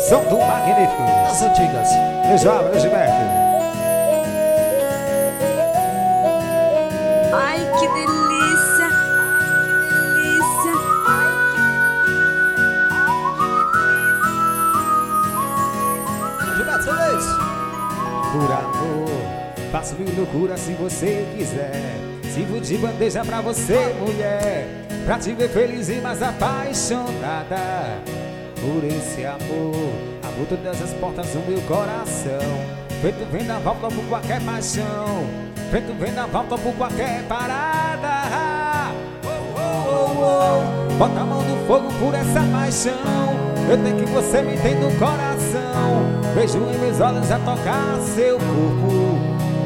Som do Magnífico das antigas. Beijo, Gilberto. Ai, que delícia. Gilberto Solis. Por amor, faço mil loucuras se você quiser. Sirvo de bandeja pra você, mulher, pra te ver feliz e mais apaixonada. Por esse amor, abro todas as portas do meu coração. Feito vendaval, topo qualquer paixão. Feito vendaval, topo qualquer parada. Bota a mão no fogo por essa paixão. Eu tenho que você me tem no coração. Vejo em meus olhos a tocar seu corpo.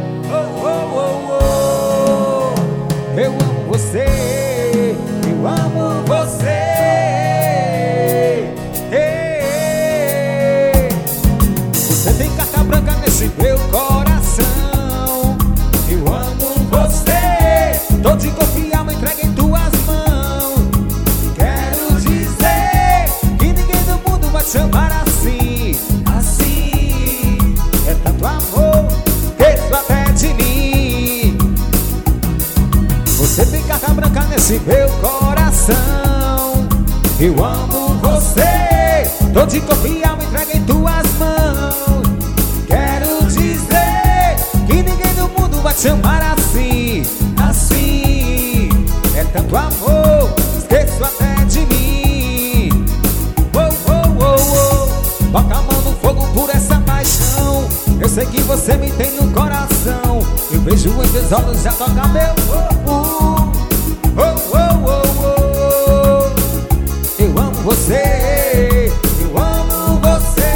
Eu amo você, eu amo você. Você tem carta branca nesse meu coração. Eu amo você, tô de corpo e alma entregue em tuas mãos. Quero dizer que ninguém do mundo vai te chamar assim. Assim, é tanto amor, esqueço até de mim. Você tem carta branca nesse meu coração. Eu amo você, tô de corpo e alma entregue em tuas mãos. Quero dizer que ninguém do mundo vai te chamar assim. Assim, é tanto amor, esqueço até de mim. Bota a mão no fogo por essa paixão. Eu sei que você me tem no coração. Eu vejo em teus olhos já toca meu corpo. Eu amo você, eu amo você.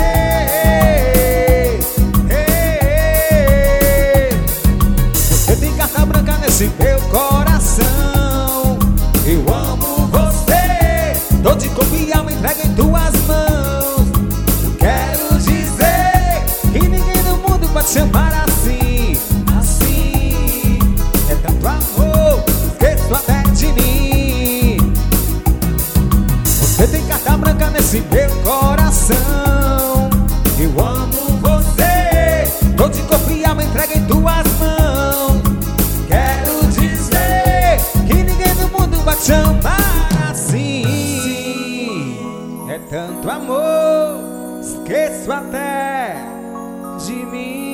Você tem carta branca nesse meu coração. Eu amo você, tô de corpo e alma entregue em tuas mãos. Quero dizer que ninguém no mundo pode chamar assim. Assim, é tanto amor, esqueço até de mim. Você tem carta branca nesse meu coração. Eu amo você, tô de corpo e alma entregue em tuas mãos. Quero dizer que ninguém no mundo vai te chamar assim. É tanto amor, esqueço até de mim.